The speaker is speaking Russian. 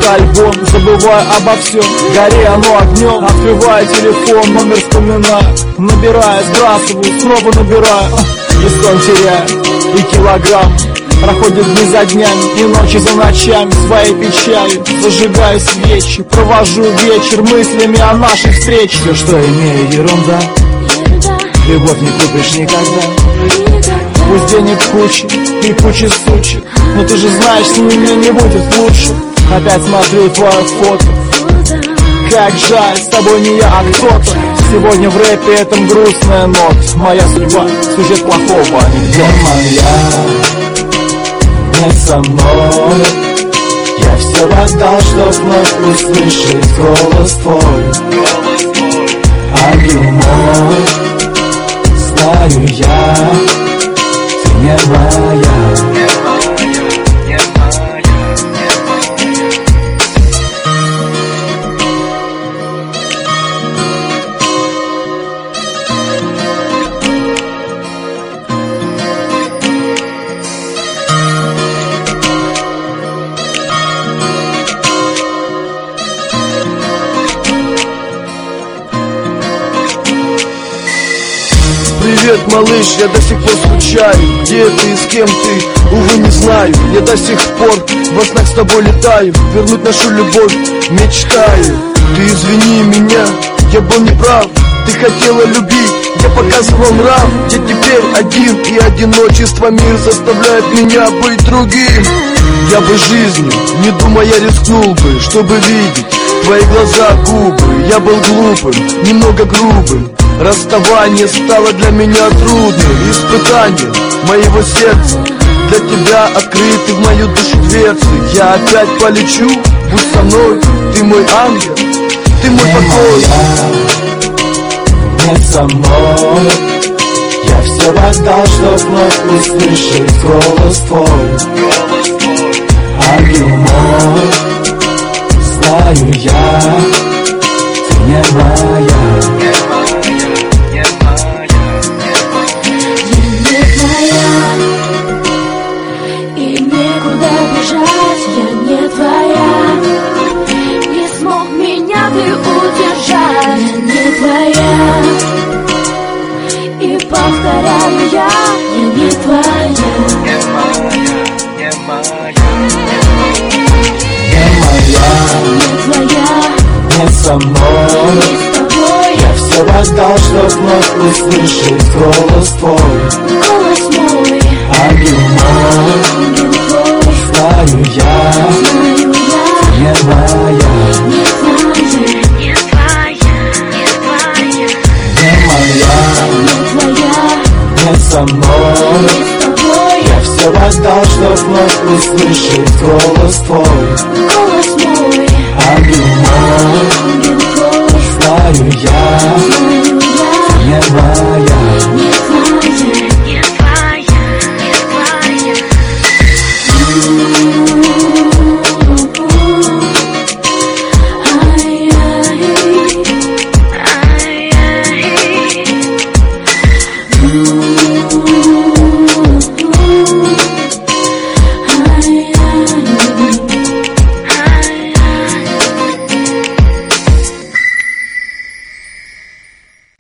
это альбом. Забываю обо всем, гори оно огнем. Открываю телефон, номер вспоминаю, набираю, сбрасываю, снова набираю. И сон теряю, и килограмм. Проходят дни за днями и ночи за ночами. Своей печалью зажигаю свечи, провожу вечер мыслями о нашей встрече. Все, что имею, ерунда. Любовь не купишь никогда. Пусть денег куча и куча сучек, но ты же знаешь, с ними мне не будет лучше. Опять смотрю твое фото. Как жаль, с тобой не я, а кто-то. Сегодня в рэпе этом грустная нота. Моя судьба, сюжет плохого анекдота. Не со мной. Я все отдал, чтоб вновь услышать голос твой. Ангел мой, знаю я, ты не моя. Привет, малыш, я до сих пор скучаю. Где ты и с кем ты, увы, не знаю. Я до сих пор во снах с тобой летаю. Вернуть нашу любовь мечтаю. Ты извини меня, я был неправ. Ты хотела любить, я показывал нрав. Я теперь один, и одиночество мир заставляет меня быть другим. Я бы жизнью, не думая, рискнул бы, чтобы видеть твои глаза, губы. Я был глупым, немного грубым. Расставание стало для меня трудным испытанием моего сердца. Для тебя открыты в мою душу дверцы. Я опять полечу, будь со мной. Ты мой ангел, ты мой покой. Не со мной. Я все отдал, чтоб вновь услышать голос твой. Ангел мой, знаю я, ты не моя. Повторяю я не твоя. Не моя. Не твоя. Не со мной. Не с тобой. Я все отдал, чтоб вновь услышать голос твой. Голос мой. Ангел мой, знаю я, не моя. Не твоя. Не моя. Не со мной. Я все отдал, чтоб вновь услышать голос твой. Голос мой. Ангел мой, знаю я, не моя. Не твоя.